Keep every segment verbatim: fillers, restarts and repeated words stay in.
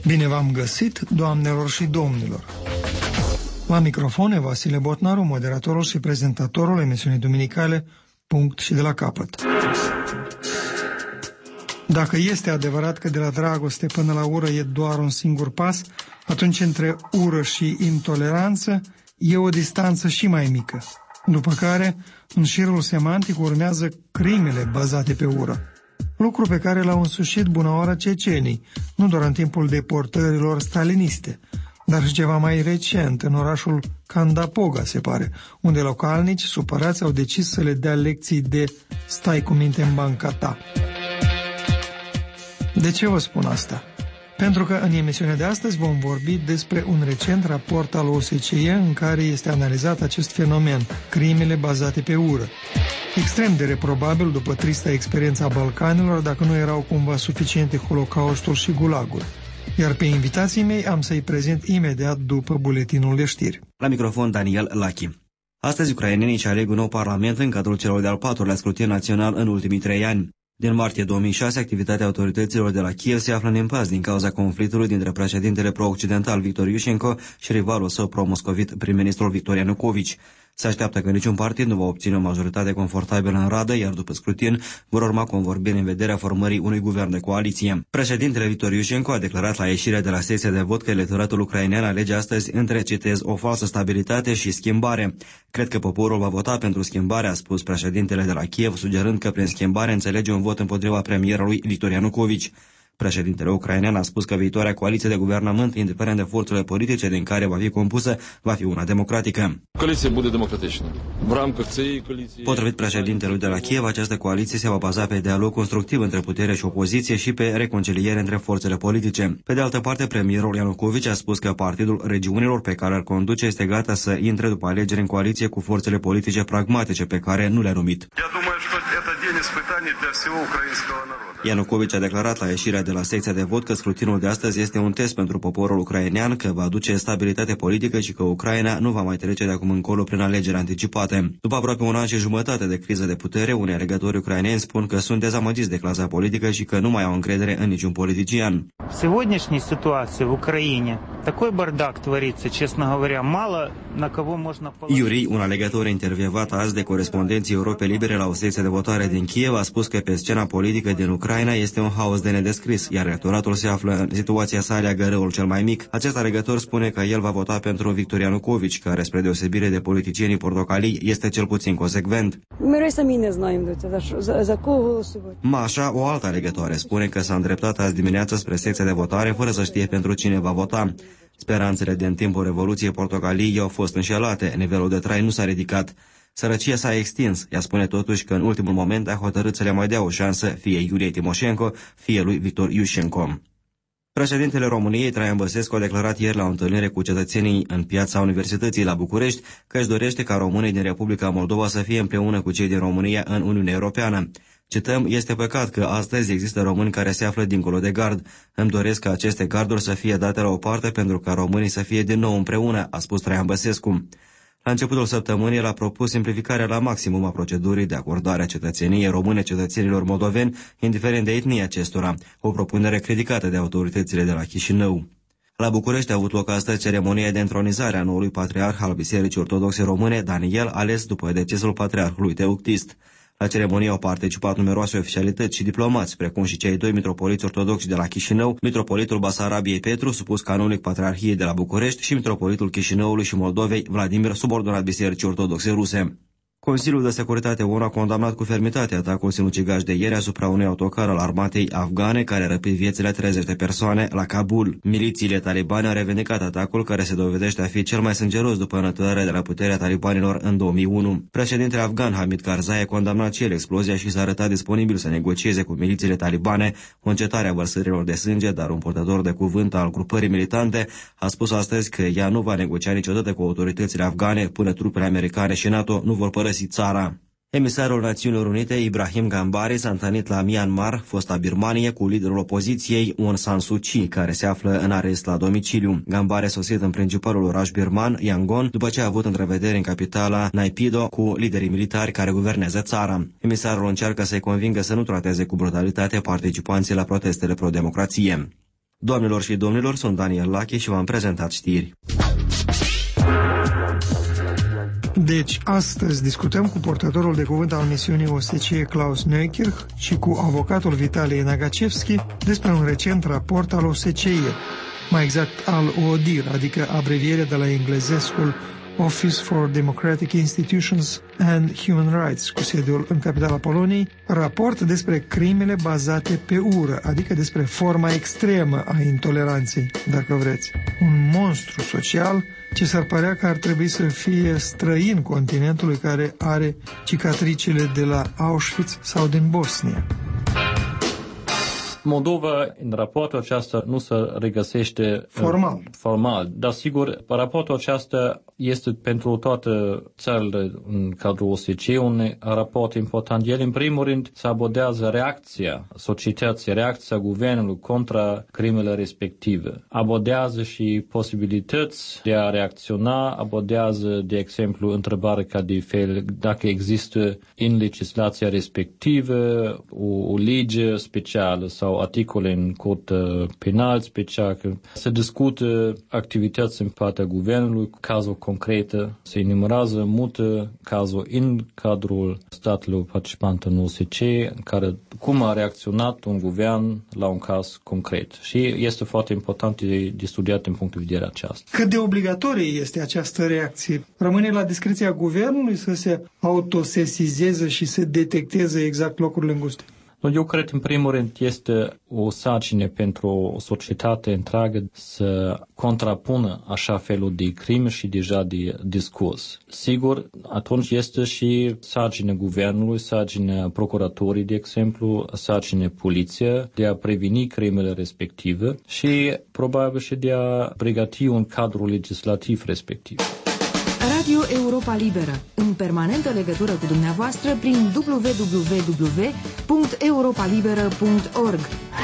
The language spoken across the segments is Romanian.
Bine v-am găsit, doamnelor și domnilor! La microfon e Vasile Botnaru, moderatorul și prezentatorul emisiunii duminicale Punct și de la capăt. Dacă este adevărat că de la dragoste până la ură e doar un singur pas, atunci între ură și intoleranță e o distanță și mai mică, după care în șirul semantic urmează crimele bazate pe ură. Lucru pe care l-au însușit bună oară cecenii, nu doar în timpul deportărilor staliniste, dar și ceva mai recent, în orașul Candapoga, se pare, unde localnici supărați au decis să le dea lecții de stai cu minte în banca ta. De ce vă spun asta? Pentru că în emisiunea de astăzi vom vorbi despre un recent raport al O S C E în care este analizat acest fenomen, crimele bazate pe ură. Extrem de reprobabil după trista experiența a Balcanilor, dacă nu erau cumva suficiente Holocaustul și Gulagul. Iar pe invitații mei am să-i prezint imediat după buletinul de știri. La microfon Daniel Lachi. Astăzi ucrainenii își aleg un nou parlament în cadrul celor de-al patrulea scrutin național în ultimii trei ani. Din martie două mii șase, activitatea autorităților de la Kiev se află în impas din cauza conflictului dintre președintele pro-occidental Victor Iușenko și rivalul său pro-moscovit, prim-ministrul Victor Ianukovici. Se așteaptă că niciun partid nu va obține o majoritate confortabilă în Radă, iar după scrutin vor urma convorbiri în vederea formării unui guvern de coaliție. Președintele Victor Iușenko a declarat la ieșirea de la secția de vot că electoratul ucrainean alege astăzi între, citez, o falsă stabilitate și schimbare. Cred că poporul va vota pentru schimbare, a spus președintele de la Kiev, sugerând că prin schimbare înțelege un vot împotriva premierului Victor Ianukovici. Președintele ucrainean a spus că viitoarea coaliție de guvernământ, indiferent de forțele politice din care va fi compusă, va fi una democratică. Coaliția bude democratică. Potrivit președintelui de la Kiev, această coaliție se va baza pe dialog constructiv între putere și opoziție și pe reconciliere între forțele politice. Pe de altă parte, premierul Ianukovici a spus că Partidul Regiunilor pe care îl conduce este gata să intre după alegeri în coaliție cu forțele politice pragmatice pe care nu le-a numit. Ianukovici a declarat la ieșirea de la secția de vot că scrutinul de astăzi este un test pentru poporul ucrainean, că va aduce stabilitate politică și că Ucraina nu va mai trece de acum încolo prin alegeri anticipate. După aproape un an și jumătate de criză de putere, unii alegători ucraineni spun că sunt dezamăgiți de clasa politică și că nu mai au încredere în niciun politician. Сегодняшней ситуации в Украине такой бардак творится, честно говоря, мало на кого можно положить. Iuri, un alegător intervievat azi de corespondenții Europei Libere la o secție de votare din Kiev, a spus că pe scena politică din Ucraina este un haos de nedescris, iar electoratul se află în situația să aleagă răul cel mai mic. Acest alegător spune că el va vota pentru Victor Ianukovici, care, spre deosebire de politicienii portocalii, este cel puțin consecvent. Mașa, o altă alegătoare, spune că s-a îndreptat azi dimineață spre secția de votare fără să știe pentru cine va vota. Speranțele din timpul Revoluției Portocaliei au fost înșelate, nivelul de trai nu s-a ridicat. Sărăcia s-a extins, ea spune totuși că în ultimul moment a hotărât să le mai dea o șansă fie Iuliei Timoșenko, fie lui Victor Iușenko. Președintele României, Traian Băsescu, a declarat ieri la o întâlnire cu cetățenii în piața Universității la București că își dorește ca românii din Republica Moldova să fie împreună cu cei din România în Uniunea Europeană. Cităm, este păcat că astăzi există români care se află dincolo de gard. Îmi doresc ca aceste garduri să fie date la o parte pentru ca românii să fie din nou împreună, a spus Traian Băsescu. La începutul săptămânii, el a propus simplificarea la maximum a procedurii de acordare a cetățeniei române cetățenilor moldoveni, indiferent de etnie acestora, o propunere criticată de autoritățile de la Chișinău. La București a avut loc astăzi ceremonia de întronizare a noului patriarh al Bisericii Ortodoxe Române, Daniel, ales după decesul patriarhului Teoctist. La ceremonie au participat numeroase oficialități și diplomați, precum și cei doi mitropoliți ortodoxi de la Chișinău, mitropolitul Basarabiei Petru, supus canonic Patriarhiei de la București, și mitropolitul Chișinăului și Moldovei, Vladimir, subordonat Bisericii Ortodoxe Ruse. Consiliul de Securitate O N U a condamnat cu fermitate atacul sinucigaș de ieri asupra unui autocar al armatei afgane care a răpit viețile treizeci de persoane la Kabul. Milițiile talibane au revendicat atacul, care se dovedește a fi cel mai sângeros după înăturarea de la puterea talibanilor în două mii unu. Președintele afgan Hamid Karzai a condamnat și el explozia și s-a arătat disponibil să negocieze cu milițiile talibane o încetare a vărsărilor de sânge, dar un purtător de cuvânt al grupării militante a spus astăzi că ea nu va negocia niciodată cu autoritățile afgane până trupele americane și NATO nu vor părăsi țara. Emisarul Națiunilor Unite, Ibrahim Gambari, s-a întâlnit la Myanmar, fosta Birmanie, cu liderul opoziției, Aung San Suu Kyi, care se află în arest la domiciliu. Gambari a sosit în principalul oraș birman, Yangon, după ce a avut întrevedere în capitala Naypyidaw cu liderii militari care guvernează țara. Emisarul încearcă să-i convingă să nu trateze cu brutalitate participanții la protestele pro-democrație. Doamnelor și domnilor, sunt Daniel Lache și v-am prezentat știri. Deci, astăzi discutăm cu portatorul de cuvânt al misiunii O S C E Klaus Neukirch și cu avocatul Vitalie Nagachevski despre un recent raport al O S C E, mai exact al O D I R, adică abreviere de la englezescul Office for Democratic Institutions and Human Rights, cu sediul în capitala Poloniei, raport despre crimele bazate pe ură, adică despre forma extremă a intoleranței, dacă vreți. Un monstru social ce s-ar părea că ar trebui să fie străin continentului care are cicatricile de la Auschwitz sau din Bosnia. Moldova, în raportul acesta, nu se regăsește formal. formal. Dar, sigur, raportul acesta este pentru toate țările în cadrul O S C E un raport important. El, în primul rând, se abordează reacția societății, reacția guvernului contra crimele respective. Abordează și posibilități de a reacționa, abordează, de exemplu, întrebare ca de fel dacă există în legislația respectivă o, o lege specială sau articole în cod penal special. Se discută activități în partea guvernului, cazuri concrete, se enumerează multe cazuri în cadrul statelor participante în O S C E, în care cum a reacționat un guvern la un caz concret. Și este foarte important de, de studiat din punct de vedere acesta. Cât de obligatorie este această reacție? Rămâne la discreția guvernului să se autosesizeze și să detecteze exact locurile înguste? Eu cred, în primul rând, este o sarcină pentru o societate întreagă să contrapună așa felul de crime și deja de discurs. Sigur, atunci este și sarcină guvernului, sarcină procuratorii, de exemplu, sarcină poliție de a preveni crimele respective și probabil și de a pregăti un cadru legislativ respectiv. Radio Europa Liberă, în permanentă legătură cu dumneavoastră prin w w w punct europa liberă punct org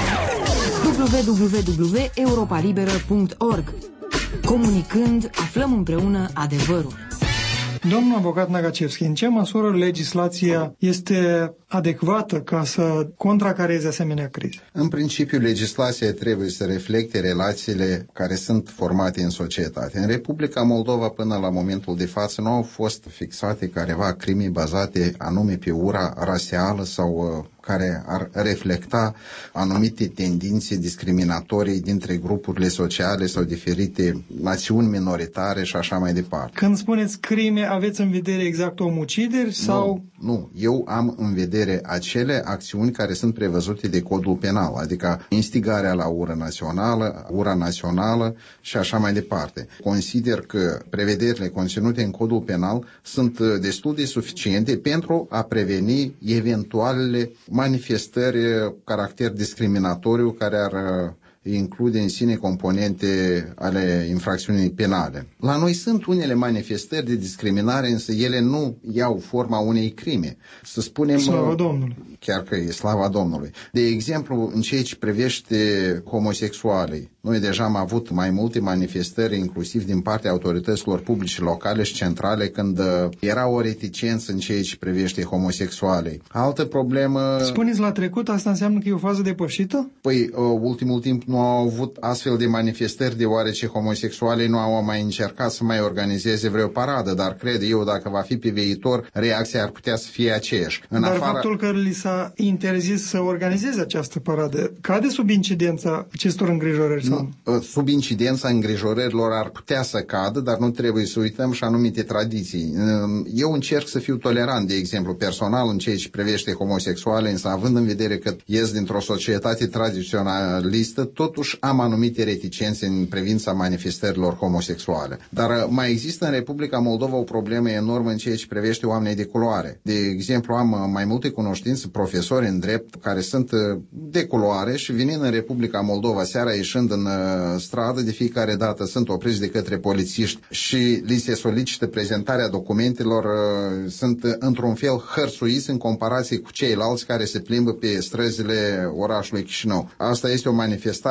w w w punct europa liberă punct org. Comunicând, aflăm împreună adevărul. Domnul avocat Nagachevski, în ce măsură legislația este adecvată ca să contracareze asemenea crize? În principiu, legislația trebuie să reflecte relațiile care sunt formate în societate. În Republica Moldova, până la momentul de față, nu au fost fixate careva crime bazate anume pe ura rasială sau care ar reflecta anumite tendințe discriminatorii dintre grupurile sociale sau diferite națiuni minoritare și așa mai departe. Când spuneți crime, aveți în vedere exact omucideri sau... Nu, nu. Eu am în vedere acele acțiuni care sunt prevăzute de codul penal, adică instigarea la ură națională, ura națională și așa mai departe. Consider că prevederile conținute în codul penal sunt destul de suficiente pentru a preveni eventualele manifestări caracter discriminatoriu care ar include în sine componente ale infracțiunii penale. La noi sunt unele manifestări de discriminare, însă ele nu iau forma unei crime. Să spunem... Slava Domnului! Chiar că e slava Domnului. De exemplu, în ceea ce privește homosexualii, noi deja am avut mai multe manifestări, inclusiv din partea autorităților publice locale și centrale, când era o reticență în ceea ce privește homosexualii. Altă problemă... Spuneți la trecut, asta înseamnă că e o fază depășită? Păi, ultimul timp nu au avut astfel de manifestări, deoarece homosexualii nu au mai încercat să mai organizeze vreo paradă, dar cred eu, dacă va fi pe viitor, reacția ar putea să fie aceeași. În dar afara... faptul că li s-a interzis să organizeze această paradă, cade sub incidența acestor îngrijorări? Sau? Sub incidența îngrijorărilor ar putea să cadă, dar nu trebuie să uităm și anumite tradiții. Eu încerc să fiu tolerant, de exemplu, personal în ceea ce privește homosexuale, însă având în vedere că ies dintr-o societate tradiționalistă, totuși am anumite reticențe în privința manifestărilor homosexuale. Dar mai există în Republica Moldova o problemă enormă în ceea ce privește oamenii de culoare. De exemplu, am mai multe cunoștințe, profesori în drept, care sunt de culoare și venind în Republica Moldova seara, ieșind în stradă, de fiecare dată sunt opriți de către polițiști și li se solicită prezentarea documentelor, sunt într-un fel hărțuiți în comparație cu ceilalți care se plimbă pe străzile orașului Chișinău. Asta este o manifestare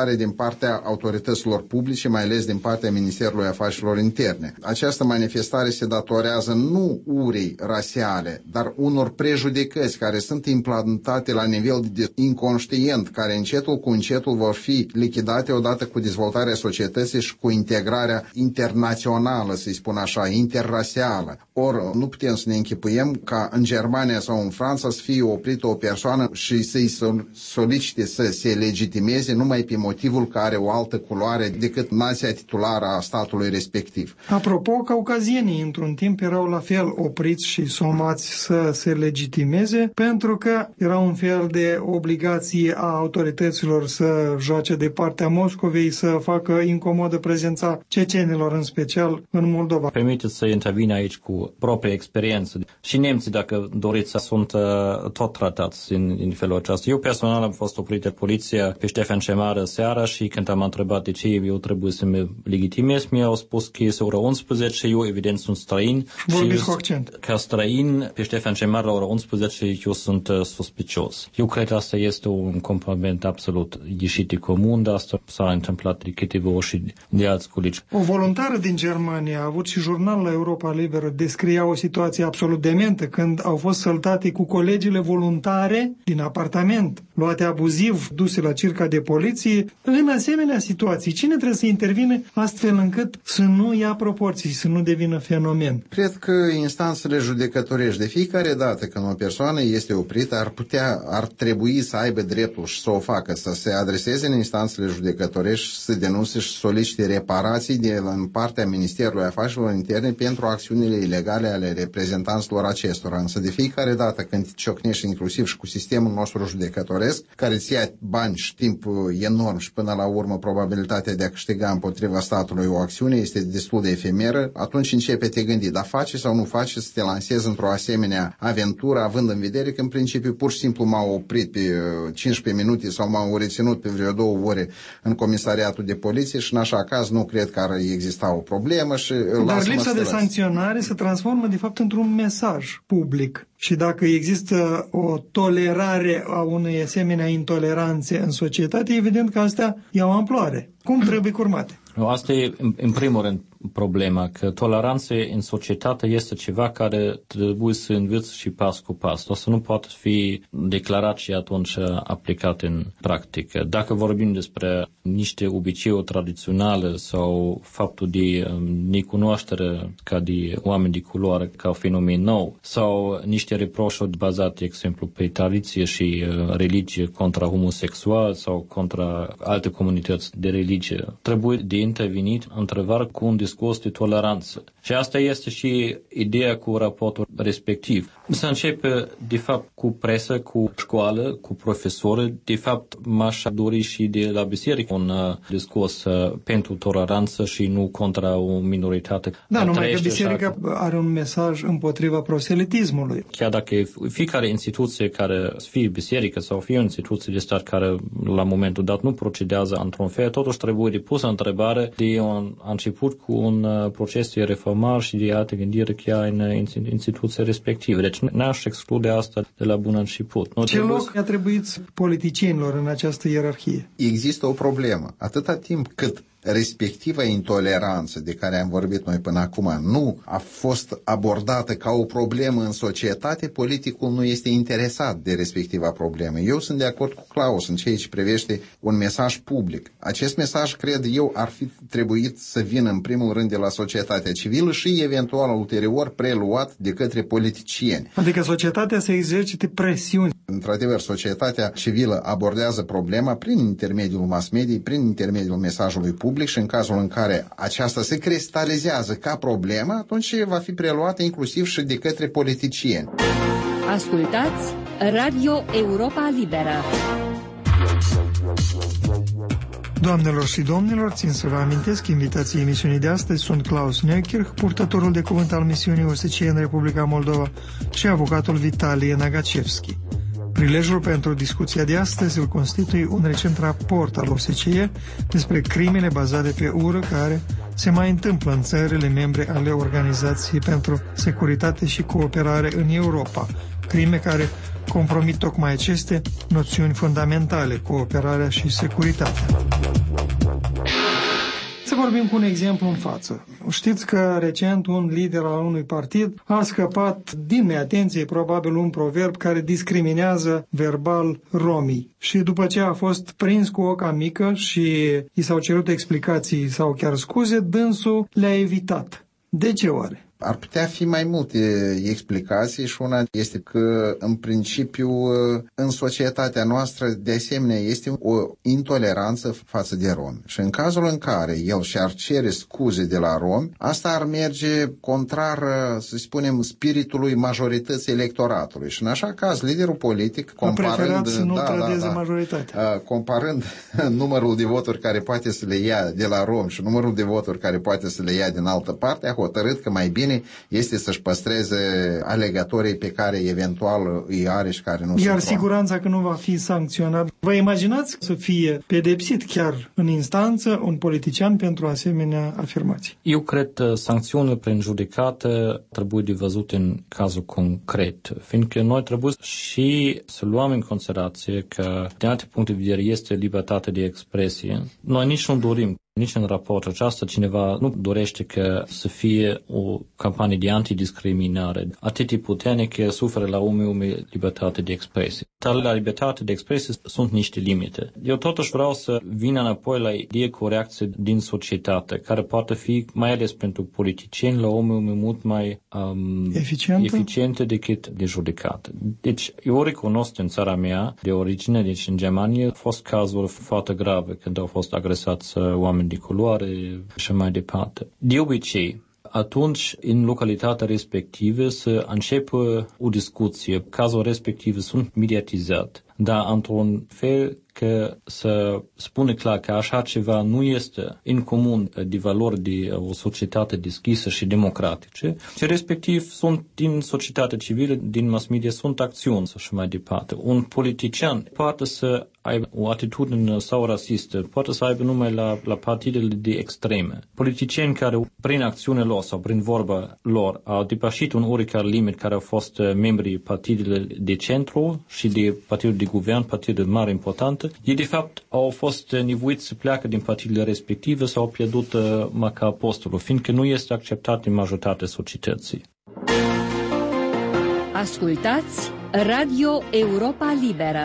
manifestare din partea autorităților publice, mai ales din partea Ministerului Afacerilor Interne. Această manifestare se datorează nu urii rasiale, dar unor prejudecăți care sunt implantate la nivel de inconștient, care încetul cu încetul vor fi lichidate odată cu dezvoltarea societății și cu integrarea internațională, să-i spun așa, interrasială. Ori nu putem să ne închipuiem ca în Germania sau în Franța să fie oprită o persoană și să-i solicite să se legitimeze numai pe motivul că are o altă culoare decât nația titulară a statului respectiv. Apropo, caucazienii într-un timp erau la fel opriți și somați să se legitimeze pentru că era un fel de obligație a autorităților să joace de partea Moscovei, să facă incomodă prezența cecenilor în special în Moldova. Permiteți să intervin aici cu propria experiență. Și nemții, dacă doriți, sunt uh, tot tratați în, în felul acesta. Eu personal am fost oprit de poliție pe Ștefan cel Mare seara și când am întrebat de ce eu trebuie să mă legitimez, mi-au spus că este ora unsprezece, eu evident sunt străin. Vorbiți cu accent. Ca străin, pe Ștefan cel Mare la ora unsprezece, eu sunt uh, suspicios. Eu cred că asta este un comportament absolut ieșit de comun, dar asta s-a întâmplat de câteva ori și de alți colegi. O voluntară din Germania a avut și jurnal la Europa Liberă, descria o situație absolut dementă când au fost săltate cu colegile voluntare din apartament, luate abuziv, duse la circa de poliție. În asemenea situații, cine trebuie să intervine astfel încât să nu ia proporții, să nu devină fenomen? Cred că instanțele judecătorești, de fiecare dată când o persoană este oprită, ar putea, ar trebui să aibă dreptul și să o facă, să se adreseze în instanțele judecătorești, să denunțe și solicite reparații de în partea Ministerului Afacerilor Interne pentru acțiunile ilegale ale reprezentanților acestora. Însă de fiecare dată când ciocnești inclusiv și cu sistemul nostru judecătoresc, care îți ia bani și timp enorm și până la urmă probabilitatea de a câștiga împotriva statului o acțiune este destul de efemeră, atunci începe te gândi, dar face sau nu face să te lansezi într-o asemenea aventură, având în vedere că în principiu pur și simplu m-au oprit pe cincisprezece minute sau m-au reținut pe vreo două ore în comisariatul de poliție și în așa caz nu cred că ar exista o problemă și dar lipsa de sancționare se transformă de fapt într-un mesaj public. Și dacă există o tolerare a unei asemenea intoleranțe în societate, evident că astea iau amploare. Cum trebuie curmate? Asta e, în primul rând, problema, că toleranța în societate este ceva care trebuie să înveți și pas cu pas. Asta nu poate fi declarat și atunci aplicat în practică. Dacă vorbim despre niște obiceiuri tradiționale sau faptul de necunoaștere ca de oameni de culoare ca un fenomen nou sau niște reproșuri bazate, de exemplu, pe tradiție și religie contra homosexual sau contra alte comunități de religie, trebuie de intervenit într-adevăr cu un discurs de toleranță. Și asta este și ideea cu raportul respectiv. Să începe, de fapt, cu presă, cu școală, cu profesori. De fapt, m-aș dori și de la biserică un uh, discurs uh, pentru toleranță și nu contra o minoritate. Da, numai că biserica așa... are un mesaj împotriva proselitismului. Chiar dacă fiecare instituție care fie biserică sau fie o instituție de stat care la momentul dat nu procedează într-un fel, totuși trebuie de pusă întrebare de un a început cu un uh, proces de reformare și de altă gândire chiar în, în instituția respectivă. Deci n-aș exclude asta de la bun început. Nu ce loc a trebuit politicienilor în această ierarhie? Există o problemă. Atâta timp cât respectiva intoleranță de care am vorbit noi până acum nu a fost abordată ca o problemă în societate, politicul nu este interesat de respectiva problemă. Eu sunt de acord cu Claus în ceea ce privește un mesaj public. Acest mesaj, cred eu, ar fi trebuit să vină în primul rând de la societatea civilă și eventual ulterior preluat de către politicieni. Adică societatea să exercite presiuni. Într-adevăr, societatea civilă abordează problema prin intermediul mass media, prin intermediul mesajului public și în cazul în care aceasta se cristalizează ca problemă, atunci va fi preluată inclusiv și de către politicieni. Ascultați Radio Europa Liberă. Doamnelor și domnilor, țin să vă amintesc, invitații emisiunii de astăzi sunt Klaus Neukirch, purtătorul de cuvânt al misiunii O S C E în Republica Moldova, și avocatul Vitalie Nagacevski. Prilejul pentru discuția de astăzi îl constituie un recent raport al O S C E despre crimele bazate pe ură care se mai întâmplă în țările membre ale Organizației pentru Securitate și Cooperare în Europa, crime care compromit tocmai aceste noțiuni fundamentale, cooperarea și securitatea. Să vorbim cu un exemplu în față. Știți că recent un lider al unui partid a scăpat din neatenție probabil un proverb care discriminează verbal romii. Și după ce a fost prins cu oca mică și i s-au cerut explicații sau chiar scuze, dânsul le-a evitat. De ce oare? Ar putea fi mai multe explicații și una este că, în principiu, în societatea noastră, de asemenea, este o intoleranță față de romi. Și în cazul în care el și-ar cere scuze de la romi, asta ar merge contrar, să spunem, spiritului majorității electoratului. Și în așa caz, liderul politic, comparând, să nu da, trădeze da, da, majoritatea. comparând numărul de voturi care poate să le ia de la romi și numărul de voturi care poate să le ia din altă parte, a hotărât că mai bine este să-și păstreze alegatorii pe care eventual îi are și care nu sunt. Iar siguranța că nu va fi sancționat. Vă imaginați să fie pedepsit chiar în instanță un politician pentru asemenea afirmații? Eu cred că sancțiunile prin judecată trebuie de văzut în cazul concret, fiindcă noi trebuie și să luăm în considerație că, din alte puncte de vedere, este libertate de expresie. Noi nici nu dorim, nici în raportul acesta cineva nu dorește că să fie o campanie de antidiscriminare. Atât de puternică suferă la ume ume libertate de expresie. Dar la libertate de expresie sunt niște limite. Eu totuși vreau să vin înapoi la ideea cu o reacție din societate, care poate fi, mai ales pentru politicieni, la ume ume mult mai um, eficientă decât de judecată. Deci, eu recunosc în țara mea, de origine, deci în Germania, au fost cazuri foarte grave când au fost agresați oameni de culoare și mai departe. De obicei, atunci, în localitatea respectivă, să începe o discuție. Cazul respectiv sunt mediatizat, dar într-un fel că să spune clar că așa ceva nu este în comun de valori de o societate deschisă și democratice, și respectiv sunt din societatea civilă, din mass media, sunt acțiuni și mai departe. Un politician poate să aibă o atitudine sau rasistă, poate să aibă numai la, la partidele de extreme. Politicieni care prin acțiunile lor sau prin vorba lor au depășit un oricare limit, care au fost membrii partidele de centru și de partidul de guvern, partidele mari importante, ei de fapt au fost nevoiți să pleacă din partidele respective sau au pierdut uh, măcar postul, fiindcă nu este acceptat în majoritatea societății. Ascultați Radio Europa Liberă.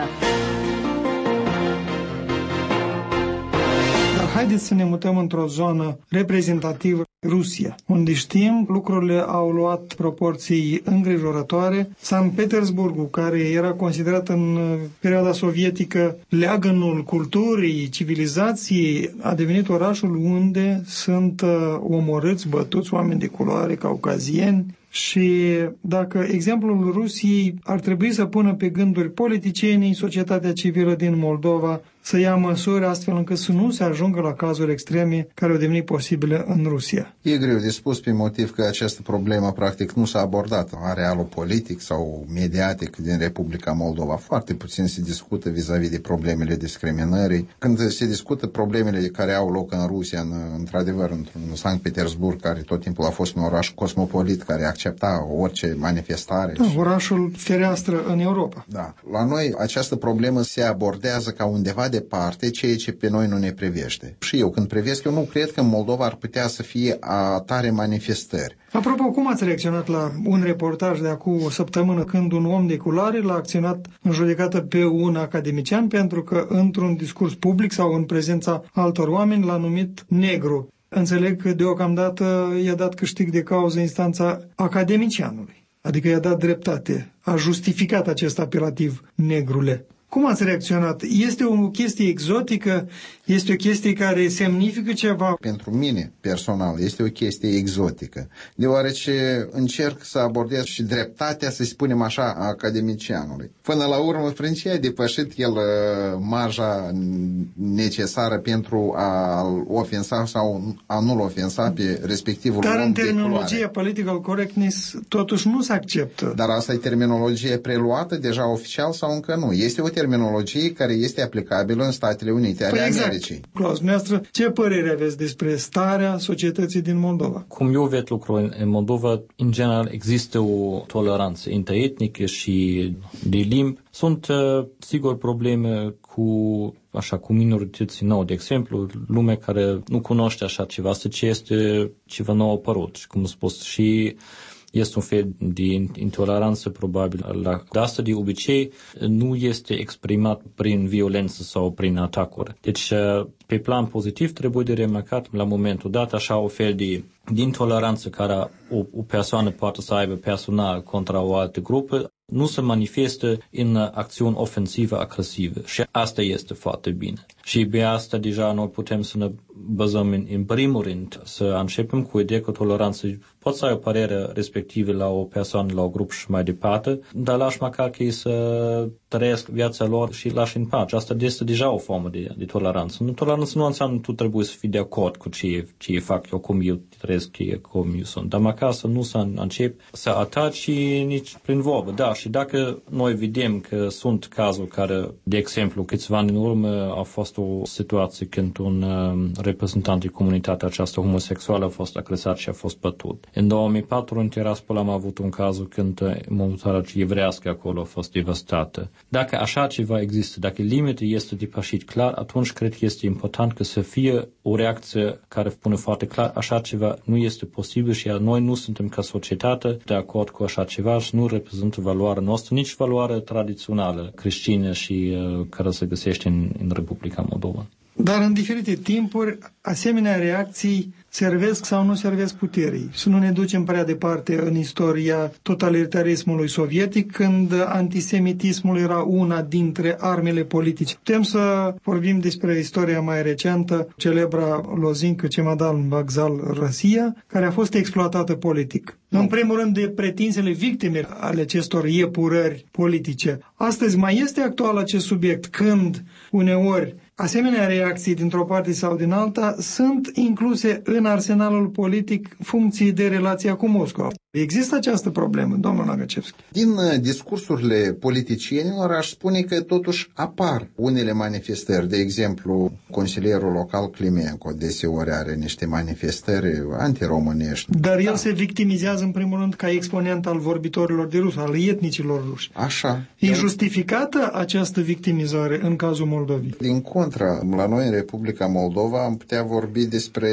Haideți să ne mutăm într-o zonă reprezentativă, Rusia, unde știm lucrurile au luat proporții îngrijorătoare. Sankt Petersburgul, care era considerat în perioada sovietică leagănul culturii, civilizației, a devenit orașul unde sunt omorâți, bătuți oameni de culoare, caucazieni. Și dacă exemplul Rusiei ar trebui să pună pe gânduri politicienii, societatea civilă din Moldova, să ia măsuri astfel încât să nu se ajungă la cazuri extreme care au devenit posibile în Rusia. E greu de spus pe motiv că această problemă practic nu s-a abordat în arealul politic sau mediatic din Republica Moldova. Foarte puțin se discută vis-a-vis de problemele discriminării. Când se discută problemele care au loc în Rusia, în, într-adevăr, într-un Sankt Petersburg, care tot timpul a fost un oraș cosmopolit, care accepta orice manifestare. Da, și... orașul fereastră în Europa. Da. La noi această problemă se abordează ca undeva departe, ceea ce pe noi nu ne privește. Și eu când privesc, eu nu cred că în Moldova ar putea să fie atare manifestări. Apropo, cum ați reacționat la un reportaj de acum o săptămână când un om de culoare l-a acționat în judecată pe un academician pentru că într-un discurs public sau în prezența altor oameni l-a numit negru? Înțeleg că deocamdată i-a dat câștig de cauză instanța academicianului, adică i-a dat dreptate, a justificat acest apelativ negrule. Cum ați reacționat? Este o chestie exotică? Este o chestie care semnifică ceva? Pentru mine, personal, este o chestie exotică, deoarece încerc să abordez și dreptatea, să spunem așa, a academicianului. Până la urmă, prin ce a depășit el marja necesară pentru a-l ofensa sau a nu-l ofensa pe respectivul Dar om în de terminologia culoare. political correctness totuși nu se acceptă. Dar asta e terminologie preluată deja oficial sau încă nu? Este o terminologie care este aplicabilă în Statele Unite ale Păi exact, Americii. Claus, dumneavoastră, ce părere aveți despre starea societății din Moldova? Cum eu văd lucrul în Moldova, în general există o toleranță interetnică și de limbi. Sunt, sigur, probleme cu, așa, cu minorități nou, de exemplu, lume care nu cunoaște așa ceva, să ce este ceva nou apărut, și cum am spus, și este un fel de intoleranță probabil. La asta de obicei nu este exprimat prin violență sau prin atacuri. Deci, pe plan pozitiv, trebuie de remarcat la momentul dat așa o fel de, de intoleranță care o, o persoană poate să aibă personal contra o altă grupă, nu se manifestă în acțiuni ofensive agresive. Și asta este foarte bine. Și pe asta deja noi putem să ne bazăm în, în primul rând, să începem cu ideea că toleranță poți să ai o părere respectivă la o persoană, la o grup și mai departe, dar lași măcar că ei să trăiesc viața lor și lași în pace. Asta este deja o formă de, de toleranță. Nu, toleranță nu înseamnă că tu trebuie să fii de acord cu ce, ce fac eu, cum eu trăiesc, cum eu sunt. Dar măcar să nu să încep să ataci nici prin vorbă. Da, și dacă noi vedem că sunt cazuri care, de exemplu, câțiva ani în urmă a fost o situație când un uh, reprezentant de comunitatea aceasta homosexuală a fost agresat și a fost bătut. În două mii patru, în Tiraspol, am avut un caz când comunitatea evrească acolo a fost devastată. Dacă așa ceva există, dacă limita este depășit clar, atunci cred că este important că să fie o reacție care spune foarte clar, așa ceva nu este posibil și noi nu suntem ca societate de acord cu așa ceva și nu reprezintă valoarea noastră, nici valoarea tradițională creștină și uh, care se găsește în, în Republica Moldova. Dar în diferite timpuri, asemenea reacții servesc sau nu servesc puterii. Să nu ne ducem prea departe în istoria totalitarismului sovietic, când antisemitismul era una dintre armele politice. Putem să vorbim despre istoria mai recentă, celebra lozincă Cemadal Vokzal Rosia, care a fost exploatată politic. În primul rând de pretinsele victime ale acestor iepurări politice. Astăzi mai este actual acest subiect, când uneori asemenea reacții dintr-o parte sau din alta sunt incluse în arsenalul politic funcții de relația cu Moscova. Există această problemă, domnul Nagacevski? Din discursurile politicienilor aș spune că totuși apar unele manifestări. De exemplu, consilierul local Climenco deseori are niște manifestări antiromânești. Dar el se victimizează în primul rând ca exponent al vorbitorilor de rus, al etnicilor ruși. Așa. E justificată această victimizare în cazul Moldovei? Din contră, la noi în Republica Moldova am putea vorbi despre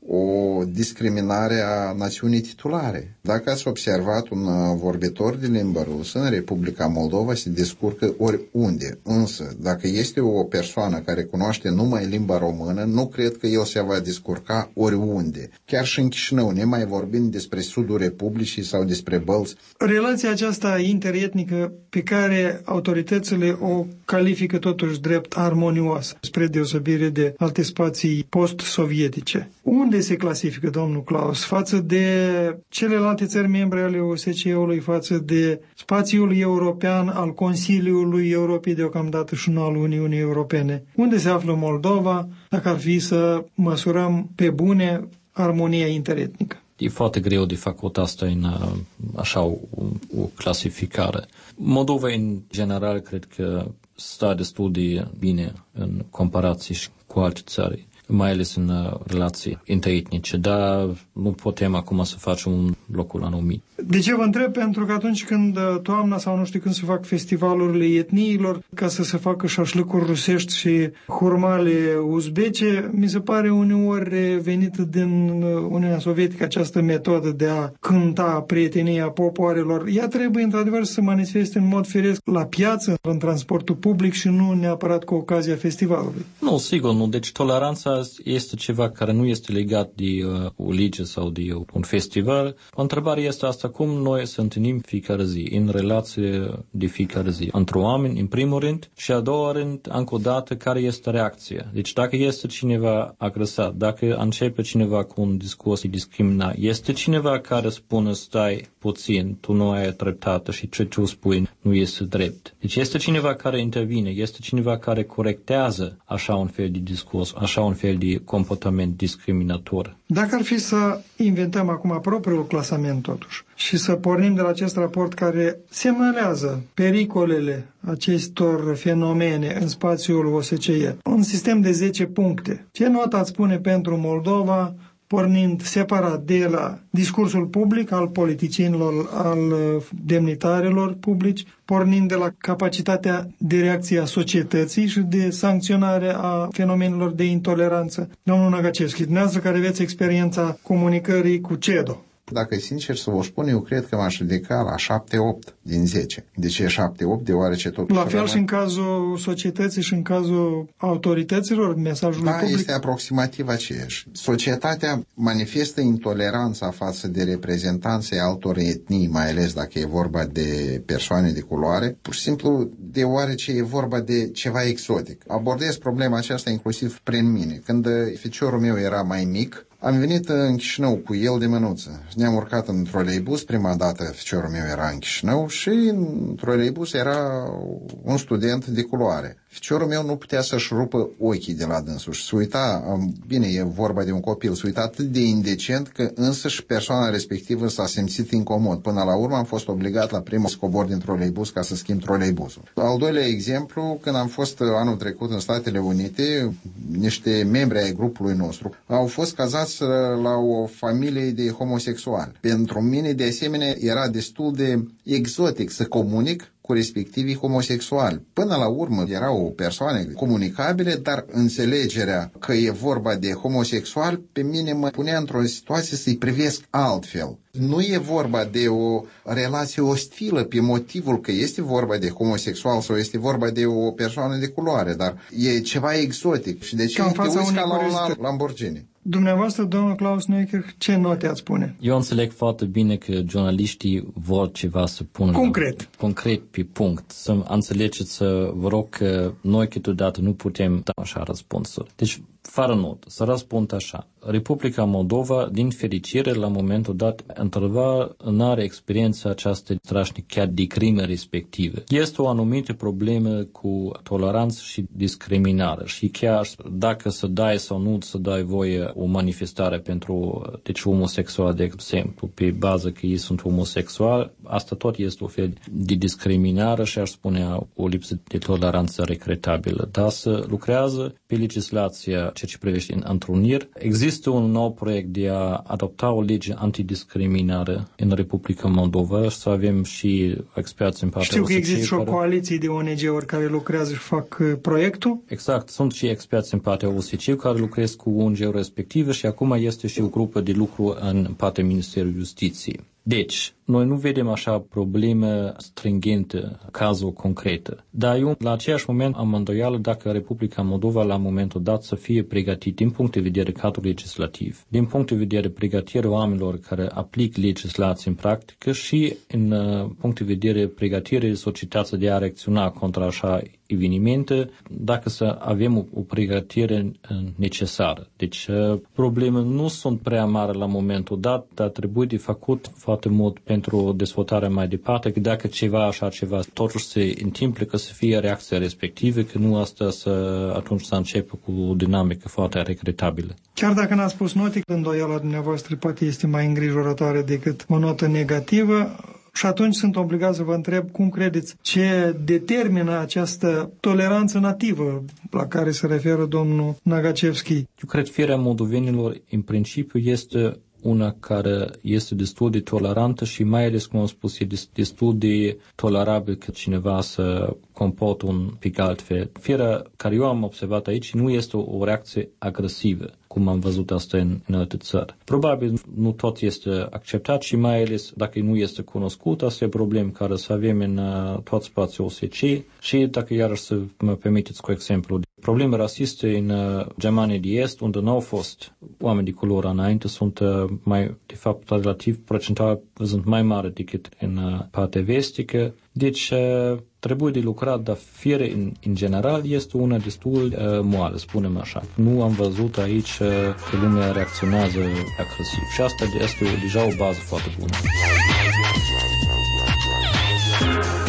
o discriminare a națiunii titulare. Dacă ați observat, un vorbitor de limbă rusă în Republica Moldova se descurcă oriunde. Însă, dacă este o persoană care cunoaște numai limba română, nu cred că el se va descurca oriunde. Chiar și în Chișinău, nemai vorbind despre sudul Republicii sau despre Bălți. Relația aceasta interetnică pe care autoritățile o califică totuși drept armonioasă, spre deosebire de alte spații post-sovietice. Unde se clasifică, domnul Claus, față de celelalte țări membre ale O S C E-ului, față de spațiul european al Consiliului Europei deocamdată și nu al Uniunii Europene? Unde se află Moldova, dacă ar fi să măsurăm pe bune armonia interetnică? E foarte greu de făcut asta în așa o, o clasificare. Moldova, în general, cred că stă destul de bine în comparație și cu alte țări, mai ales în relații interetnice, dar nu putem acum să facem un locul anumit. De ce vă întreb? Pentru că atunci când toamna sau nu știu când se fac festivalurile etniilor, ca să se facă șașlăcuri rusești și hurmale uzbece, mi se pare uneori venită din Uniunea Sovietică această metodă de a cânta prietenia popoarelor. Ea trebuie într-adevăr să se manifeste în mod firesc la piață, în transportul public și nu neapărat cu ocazia festivalului. Nu, sigur nu. Deci toleranța este ceva care nu este legat de uh, o lege sau de uh, un festival. O întrebare este asta, cum noi să întâlnim fiecare zi, în relație de fiecare zi, între oameni, în primul rând, și a doua rând, încă o dată, care este reacția. Deci dacă este cineva agresat, dacă începe cineva cu un discurs de discriminare, este cineva care spune, stai puțin, tu nu ai dreptate și ce tu spui nu este drept. Deci este cineva care intervine, este cineva care corectează așa un fel de discurs, așa un fel fel de comportament discriminator. Dacă ar fi să inventăm acum propriul clasament totuși și să pornim de la acest raport care semnalează pericolele acestor fenomene în spațiul O S C E, un sistem de zece puncte, ce notă ați spune pentru Moldova, pornind separat de la discursul public al politicienilor, al demnitarilor publici, pornind de la capacitatea de reacție a societății și de sancționare a fenomenelor de intoleranță? Domnul Nagacevski, dumneavoastră care aveți experiența comunicării cu CEDO. Dacă e sincer să vă spun, eu cred că m-aș ridica la șapte opt din zece. De ce șapte opt? Deoarece totuși... La fel rămân... și în cazul societății și în cazul autorităților, mesajul da, public? Da, este aproximativ aceeași. Societatea manifestă intoleranța față de reprezentanții altor etnii, mai ales dacă e vorba de persoane de culoare, pur și simplu deoarece e vorba de ceva exotic. Abordez problema aceasta inclusiv prin mine. Când ficiorul meu era mai mic, am venit în Chișinău cu el de mânuță. Ne-am urcat în troleibus, prima dată ficiorul meu era în Chișinău și în troleibus era un student de culoare. Ficiorul meu nu putea să-și rupă ochii de la dânsul și se uita, bine, e vorba de un copil, se uita atât de indecent că însăși persoana respectivă s-a simțit incomod. Până la urmă am fost obligat la primul scobor din troleibus ca să schimb troleibusul. Al doilea exemplu, când am fost anul trecut în Statele Unite, niște membri ai grupului nostru au fost cazați la o familie de homosexuali. Pentru mine, de asemenea, era destul de exotic să comunic cu respectivii homosexuali. Până la urmă erau persoane comunicabile, dar înțelegerea că e vorba de homosexual pe mine mă punea într-o situație să-i privesc altfel. Nu e vorba de o relație ostilă pe motivul că este vorba de homosexual sau este vorba de o persoană de culoare, dar e ceva exotic și de ce te uiți ca la un Lamborghini. Dumneavoastră, domnul Klaus Neukirch, ce note ați spune? Eu înțeleg foarte bine că jurnaliștii vor ceva să pună concret, concret pe punct. Să înțelegeți, să vă rog că noi câteodată nu putem da așa răspunsuri. Deci, fără notă, să răspund așa. Republica Moldova, din fericire, la momentul dat, într-adevăr, nu are experiența aceasta strașnică chiar de crime respective. Este o anumită problemă cu toleranță și discriminare și chiar dacă să dai sau nu să dai voie o manifestare pentru, deci, homosexual, de exemplu, pe bază că ei sunt homosexuali, asta tot este o fel de discriminare și aș spune o lipsă de toleranță regretabilă. Dar să lucrează pe legislația ceea ce privește în întruniri. Există un nou proiect de a adopta o lege antidiscriminare în Republica Moldova și să avem și experți în partea Știu că O S C E există și o care... coaliție de O N G-uri care lucrează și fac proiectul. Exact, sunt și experți în partea O S C E care lucrează cu O N G-uri respective și acum este și o grupă de lucru în partea Ministerului Justiției. Deci, noi nu vedem așa probleme stringente, cazuri concrete. Dar eu, la același moment, am îndoială dacă Republica Moldova, la momentul dat, să fie pregătit din punct de vedere cadru legislativ, din punct de vedere pregătirea oamenilor care aplic legislație în practică și în uh, punct de vedere pregătirea societății de a reacționa contra așa evenimente, dacă să avem o, o pregătire necesară. Deci, uh, probleme nu sunt prea mari la momentul dat, dar trebuie de făcut foarte mult pentru dezvoltarea mai departe, că dacă ceva așa ceva totuși se întâmplă, că să fie reacția respectivă, că nu asta să atunci să începe cu o dinamică foarte regretabilă. Chiar dacă n-ați spus note, îndoiala dumneavoastră poate este mai îngrijorătoare decât o notă negativă, și atunci sunt obligat să vă întreb cum credeți ce determină această toleranță nativă la care se referă domnul Nagacevski. Eu cred că firea moldovenilor în principiu este una care este destul de tolerantă și mai ales, cum am spus, e destul de tolerabil că cineva să comportă un pic altfel. Firea care eu am observat aici nu este o, o reacție agresivă, cum am văzut asta în, în alte țări. Probabil nu tot este acceptat și mai ales dacă nu este cunoscut, asta e problem care să avem în uh, tot spațiul O S C E și dacă iarăși să mă permiteți cu exemplu. Probleme rasiste în uh, Germania de Est, unde nu au fost oameni de culoare înainte, sunt uh, mai, de fapt, relativ procentual sunt mai mari decât în uh, partea vestică. Deci uh, trebuie de lucrat, dar firea în, în general este una destul uh, moală, spunem așa. Nu am văzut aici uh, că lumea reacționează agresiv și asta este deja o bază foarte bună.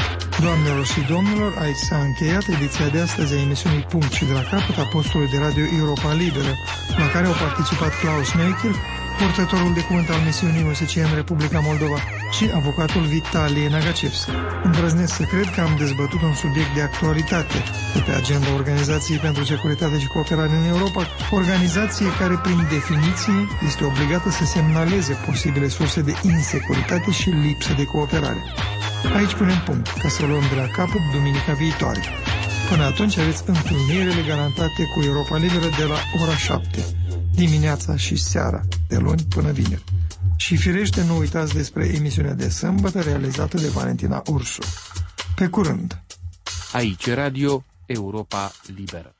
Doamnelor și domnilor, aici s-a încheiat ediția de astăzi a emisiunii Punct și de la capăt a postului de radio Europa Liberă, la care au participat Klaus Neuchel, purtătorul de cuvânt al misiunii O S C E în Republica Moldova, și avocatul Vitalie Nagacevski. Îndrăznesc să cred că am dezbătut un subiect de actualitate de pe agenda Organizației pentru Securitate și Cooperare în Europa, organizație care, prin definiție, este obligată să semnaleze posibile surse de insecuritate și lipsă de cooperare. Aici punem punct, ca să luăm de la capăt duminica viitoare. Până atunci aveți întâlnirile garantate cu Europa Liberă de la ora șapte, dimineața și seara, de luni până vineri. Și firește, nu uitați despre emisiunea de sâmbătă realizată de Valentina Ursu. Pe curând! Aici Radio Europa Liberă.